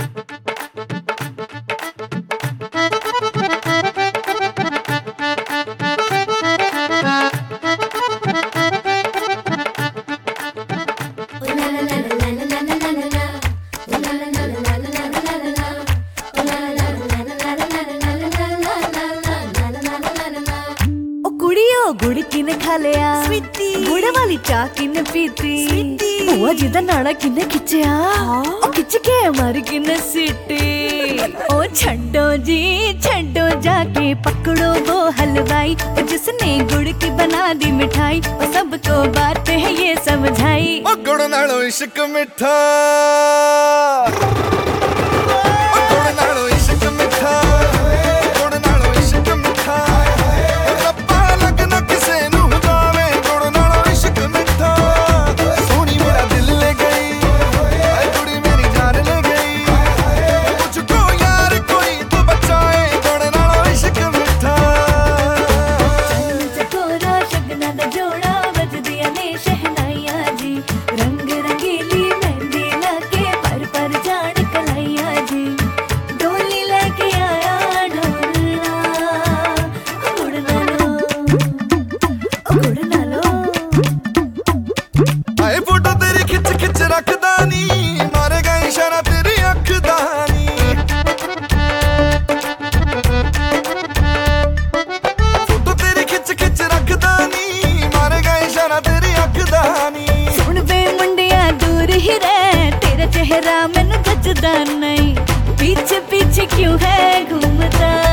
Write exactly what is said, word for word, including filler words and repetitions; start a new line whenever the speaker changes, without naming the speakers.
गुड़ किने खा लिया गुड़ वाली चाह किने पीती बुआ जी दा नाड़ा किने खिंचिया ओ खिंच के मार किने सीटी ओ छड्डो जी छड्डो जाके पकड़ो वो हलवाई ओ जिसने गुड़ की बना दी मिठाई ओ सबको बात है ये समझाई
ओ गुड़ नालों इश्क मिठा
चेहरा मैनू जचदा नहीं पीछे पीछे क्यों है घूमता।